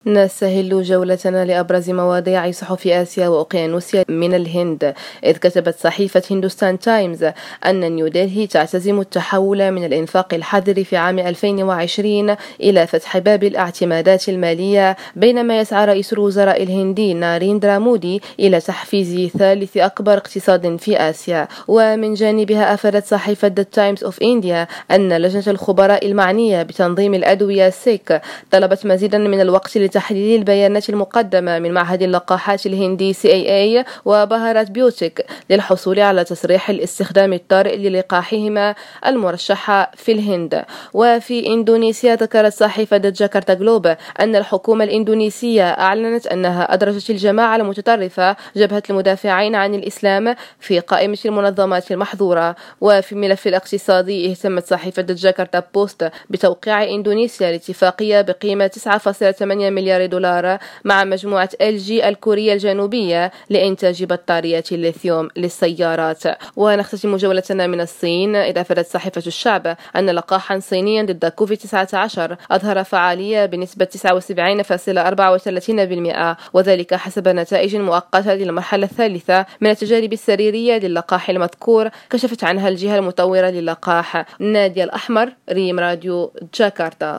نستهل جولتنا لأبرز مواضيع صحف آسيا وأوقيانوسيا من الهند، إذ كتبت صحيفة هندوستان تايمز أن نيودلهي تعتزم التحول من الإنفاق الحذر في عام 2020 إلى فتح باب الاعتمادات المالية، بينما يسعى رئيس الوزراء الهندي ناريندرا مودي إلى تحفيز ثالث أكبر اقتصاد في آسيا. ومن جانبها أفادت صحيفة The Times of India أن لجنة الخبراء المعنية بتنظيم الأدوية سيك طلبت مزيدا من الوقت لتحليل البيانات المقدمة من معهد اللقاحات الهندي CAA وبهارات بيوتيك للحصول على تصريح الاستخدام الطارئ للقاحهما المرشحة في الهند. وفي إندونيسيا ذكرت صحيفة جاكرتا جلوب أن الحكومة الإندونيسية أعلنت أنها أدرجت الجماعة المتطرفة جبهة المدافعين عن الإسلام في قائمة المنظمات المحظورة. وفي الملف الاقتصادي اهتمت صحيفة جاكرتا بوست بتوقيع إندونيسيا الاتفاقية بقيمة 9.8 مليار دولار مع مجموعة LG الكورية الجنوبية لإنتاج بطاريات الليثيوم للسيارات. ونختتم جولتنا من الصين، إذا أفادت صحيفة الشعب أن لقاحا صينيا ضد كوفيد-19 أظهر فعالية بنسبة 79.34%، وذلك حسب نتائج مؤقتة للمرحلة الثالثة من التجارب السريرية للقاح المذكور، كشفت عنها الجهة المطورة للقاح. نادية الأحمر، ريم راديو، جاكرتا.